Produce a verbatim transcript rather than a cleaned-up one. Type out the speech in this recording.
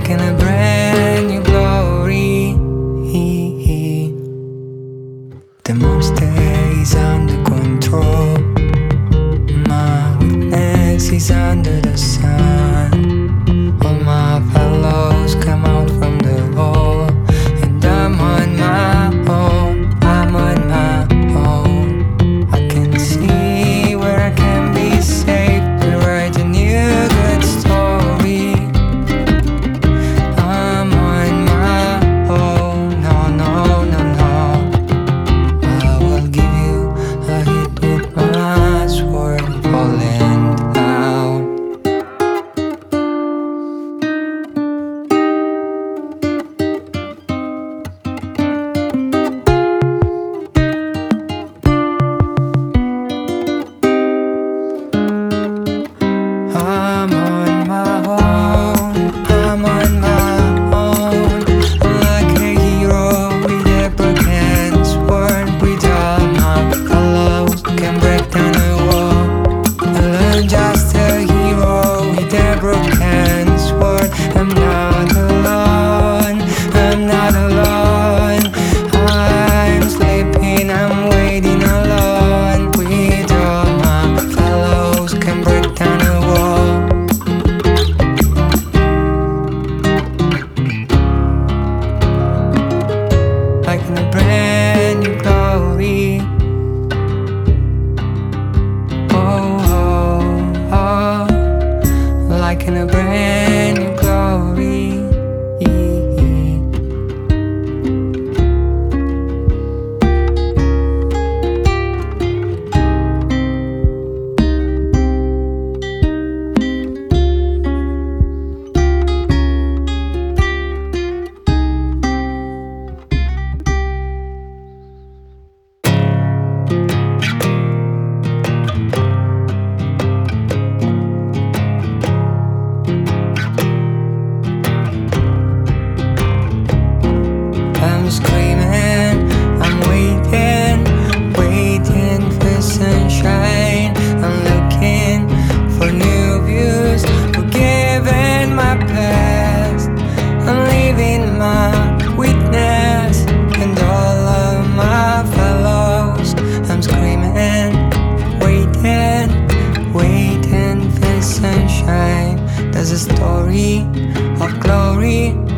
like in a brand new glory. The monster is under control. My weakness is under the sun. All my fellows come out from the hole, and I'm on my own. I'm on my own. I can see where I can be safe to write a new good story. I'm on my own. No, no, no, no. I will give you a hit with my sword falling down. I'm on my own, I'm on my own. I'm like a hero with a broken sword. With all my colors can break down a wall. I'm just a hero with a broken sword. I'm not alone, I'm not alone. I'm sleeping, I'm waiting alone. With all my fellows can break down a wall. Like in a brand new glory. Oh, oh, oh. Like in a brand new glory. I'm screaming, I'm waiting, waiting for sunshine. I'm looking for new views, forgiving my past. I'm leaving my weakness and all of my fellows. I'm screaming, waiting, waiting for sunshine. There's a story of glory